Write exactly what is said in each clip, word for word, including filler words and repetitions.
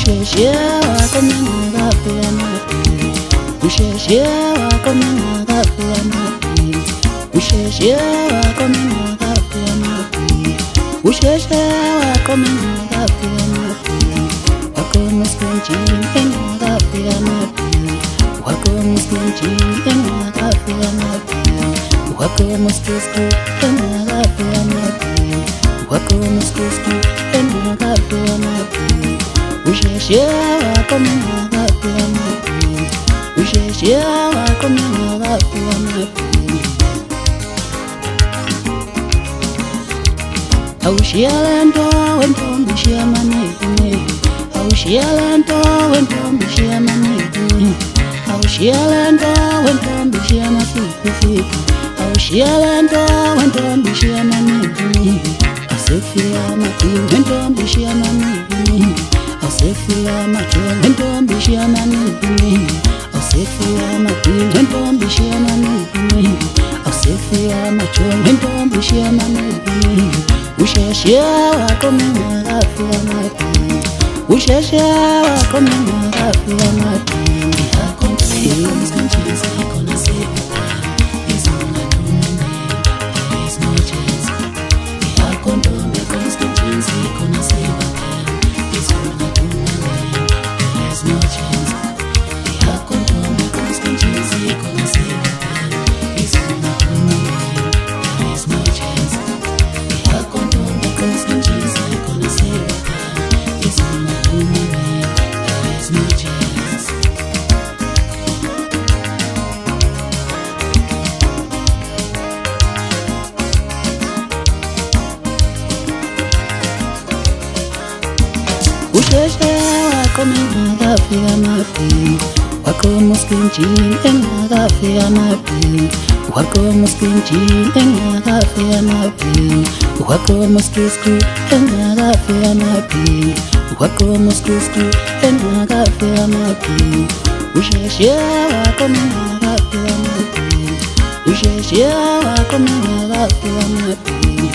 usheshe wako mimi ngapea napi, usheshe wako mimi ngapea napi, usheshe wako mimi ngapea napi, usheshe wako mimi ngapea napi, wako muskenchi ngapea napi, wako muskenchi ngapea napi, wako muskenchi ngapea napi, wako muskenchi ngapea napi, usheshe wako mimi ngapea napi, usheshe wako mimi ngapea napi. Aushialento wentombi shiamanekune, aushialento wentombi shiamanekune, aushialento wentombi shiamasikifiku, aushialento wentombi shiamanekune, asefia matu wentombi shiamanekune, asefia matu wentombi shiamanekune, asefia matu wentombi shiamanekune, asefia matu wentombi shiamanekune. Usheshe wako mimi ngapea napi, usheshe wako mimi ngapea napi, yako ndio mskanchiza iko na sifa, is on a domain, there is no chance, yako ndio mskanchiza iko na sifa, is on a domain, there is no chance, yako ndio mskanchiza iko na sifa, is on a domain, there is no chance. Usheshe wako mimi ngapea napi, wako muskenchi ngapea napi, wako muskenchi ngapea napi, wako muskenchi ngapea napi, wako muskenchi ngapea napi, usheshe wako mimi ngapea napi, usheshe wako mimi ngapea napi.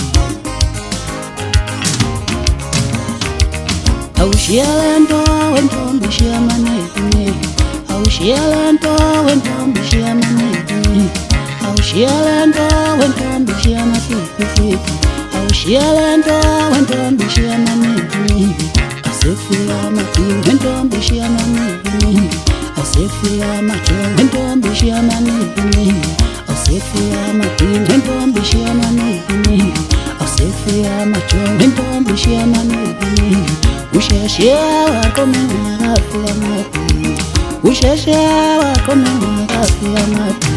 Aushialento wentombi shiamanekune, aushialento wentombi shiamanekune, aushialento wentombi shiamasikifiku, aushialento wentombi shiamanekune, asefia matu wentombi shiamanekune, asefia matu wentombi shiamanekune, asefia matu wentombi shiamanekune, asefia matu wentombi shiamanekune. Usheshe wako mimi ngapea napi, usheshe wako mimi ngapea napi.